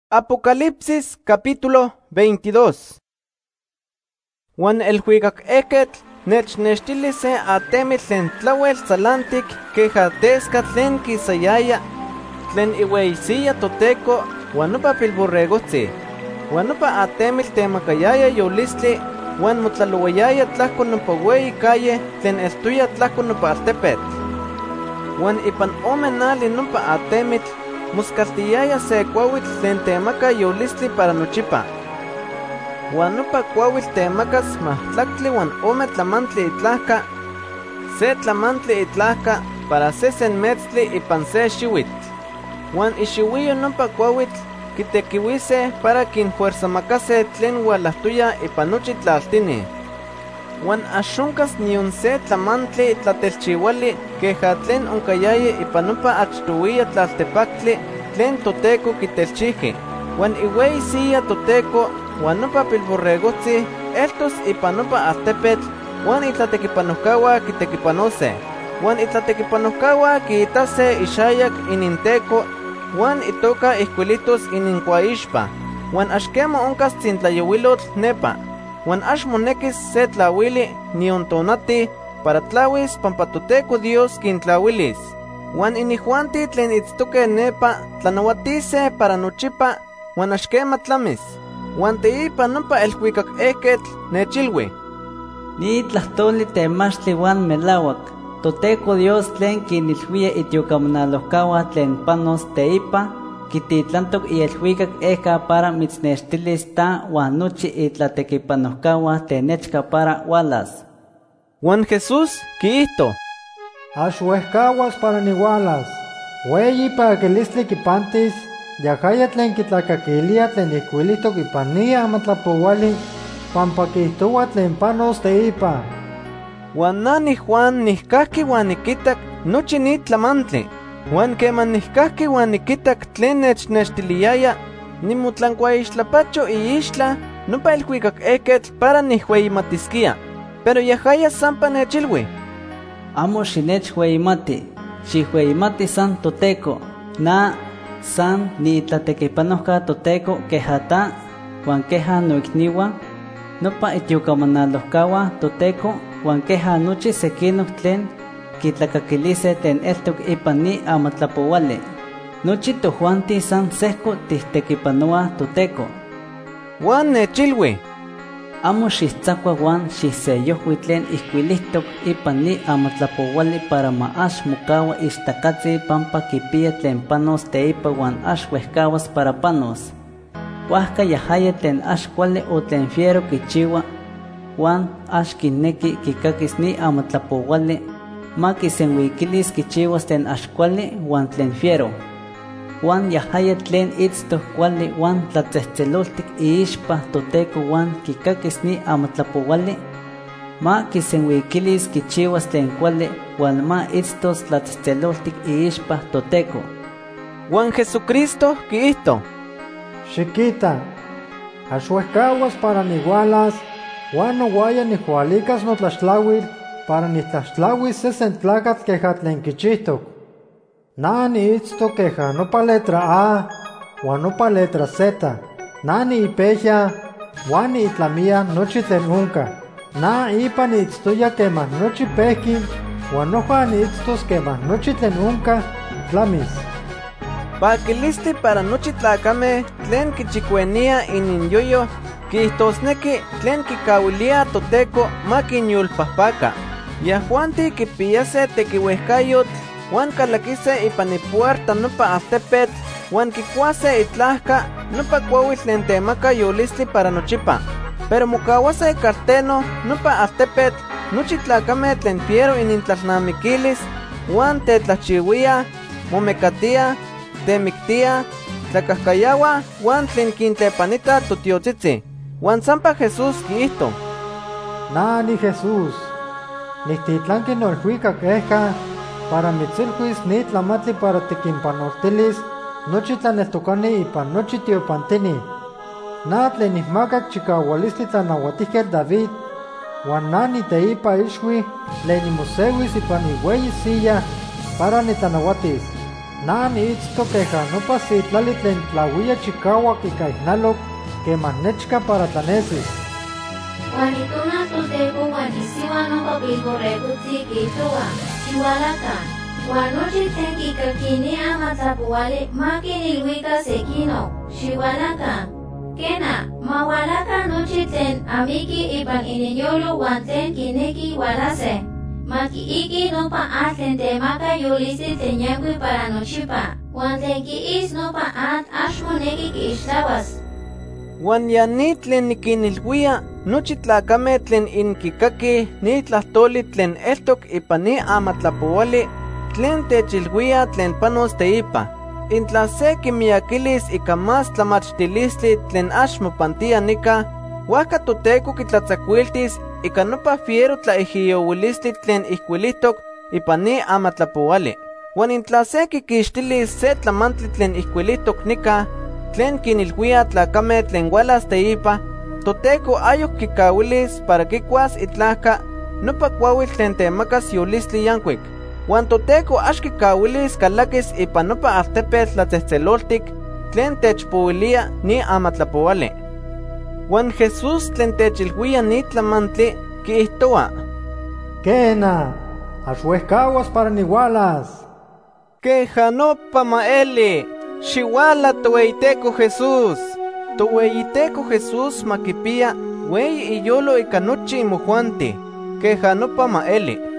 Apocalipsis capítulo 22. Juan el huicac eketl nechnextili se atemi tlen tlawel salantik queja tesca tlen kisayaya tlen iweisiya toteco huan nopa pilborregotzi. Huan nopa atemil temakayaya yolistli huan motlalowayaya tlahko nopa weyi calle tlen estuya tlahko nopa altepetl. Huan ipan omenali nopa atemitl muscaltiyaya se kuawitl tlen temaka yolistli para nochipa. Huan nopa kuawitl temakas mahtlaktli huan ome tlamantli itlahka, se tlamantli itlahka para se senmetztli ipan se xiuitl. Huan ixiuiyo nopa kuawitl kitekiuise para kinfuerzamakase tlen hualahtuya ipan nochi tlaltini. Huan axonkas nion se tlamantli tlatelchiuali queja tlen onkayaya ipan nopa achtouiya tlaltepaktli tlen toteco kitelchiji. Huan iweisiya toteco huan nopa pilborregotzi eltos ipan nopa altepetl huan itlatekipanojkaua kitekipanose. Huan itlatekipanojkaua kiitase ixayak ininteco huan itoka ihkuilitos ininkuaixpa. Huan axkemo onkas tzintlayowilotl nepa. Huan ax monekis se tlawili nion tonati para tlawis pampa toteco Dios kintlawilis. Huan inijuanti tlen itztoke nepa tlanauatise para nochipa huan axkema tlamis. Huan teipa nopa elhuicac eketl nechilui: Ni tlahtoli temachtli huan melauak. Toteco Dios tlen kinilhuia itiocamonalojkaua tlen panos teipa kititlantok ielhuicac eka para mitznextilis ta huan nochi itlatekipanojkaua tenechka para walas. Huan Jesús kiihto: Ax uehkawas para niwalas. Weyi pakilistli kipantis, yahaya tlen kitlakakilia tlen ihkuilitok ipan ni amatlapouali, pampa kihtoua tlen panos teipa. Huan nani Juan nihkahki huan nikitak nochi ni tlamantli. Huan keman nihkahki huan nikitak tlen nechnextiliyaya, nimotlankuaixtlapacho iixtla nopa elhuicac eketl para nihhueyimatiskia. Pero yahaya sampa nechilui: Amo xinechhueyimati, xihhueyimati san toteco. Na san niitlatekipanojka toteco queja ta huan queja noikniua, nopa itiocamonalojkaua toteco huan queja nochi sekinok tlen kitlakakilise tlen eltok ipan ni amatlapouali. Nochi tojuanti san sehko titekipanoa toteco. Huan nechilui: Amo xihtzakua huan xihseyohui tlen ihkuilihtok ipan ni amatlapouali para ma ax mokaua ixtakatzi pampa kipia tlen panos teipa huan ax uehkawas para panos. Huajka yahaya tlen ax kuali o tlen fiero kichiua huan ax kineki kikakis ni amatlapouali, ma kisenhuikilis kichiuas tlen ax kuali huan tlen fiero. Huan yahaya tlen itztoh kuali huan tlatzehtzeloltik iixpa toteco huan kikakis ni amatlapouali, ma kisenhuikilis kichiuas tlen kuali huan ma itztos tlatzehtzeloltik iixpa toteco. Huan Jesucristo kiihto: Xiquita, ax uehkawas para niwalas, huan nowaya nihualicas notlaxtlauil para nitlaxtlauis sesen tlacatl queja tlen kichihtok. Na niitztok queja nopa letra A huan nopa letra Z. Na niipehya huan niitlamia nochi tlen onka. Na ipa niitztoya quemah nochi pehki huan noja niitztos quemah nochi tlen onka tlamis. Pakilistli para nochi tlacame tlen kichikuenia ininyoyo kihtosneki tlen kikawilia toteco ma kinyolpahpaka. Yahuanti kipiyase tekiuehkayotl huan kalakise ipan ipuerta nopa altepetl huan kikuase itlahka nopa kuawitl tlen temaka yolistli para nochipa. Pero mokawase ikarteno nopa altepetl nochi tlacame tlen fiero inintlalnamikilis huan tetlahchiuia, momekatia, temiktia, tlakahkayawa huan tlen kintlepanita totiotzitzi. Huan sampa Jesús kiihto: Nani Jesús, nihtitlanki noelhuicac eka para mitzilhuis ni tlamatli para tikinpanoltilis nochi tlaneltocani ipan nochi tiopantini. Na tlen nihmakak chikaualistli tlanauatihquetl David, huan na niteipa ixui tlen nimosewis ipan iueyi silla para nitlanauatis. Nan itzto queja nopa sitlali tlen tlauia chicauac ica ihnaloc que manechca para tlanesis. Juan itonas toteco Juan isiwa nopa pilborregutzi quitoa, chihualaca. Juan nochi tlen kikakini amatlapuali makinilhuica sekino, chihualaca. Kena, mawalaca nochi tlen amiki ipan ininyolo Juan tlen kineki walase. Makiiki nopa at tlen temaka yolisi tlen yangui para nochipa. Juan tlen kiis nopa at ashmoneki kiixtlawas. Juan ya ni tlen nikinilhuia nochi tlacame tlen inkikaki ni tlahtoli tlen eltok ipan ni amatlapuali tlen techilhuia tlen panos teipa. Intla se kimiakilis ika más tlamachtilistli tlen mopantia nika, huajka toteco kitlatzakuiltis ika nopa fiero tlaijiyowilistli tlen ihkuilihtok ipan ni amatlapuali. Huan intla se kikixtilis se tlamantli tlen ihkuilihtok nika, tlen kinilhuia tlacame tlen hualas teipa, toteco ayok kikawilis para kikuas itlahka nopa kuawitl tlen temakas yolistli yankuik. Juan toteco kikawilis kalakis ipan nopa altepetl tlatzehtzeloltik tlen techpouilia ni amatlapuali. Juan Jesús tlen techilhuia ni tlamantli kiihtoa: Kena, axuehcawas para nihualas. Queja nopa maeli, xihuala toweiteco Jesús. Toweiteco Jesús makipia wey iyolo ika nochi imojuanti, queja nopa maeli.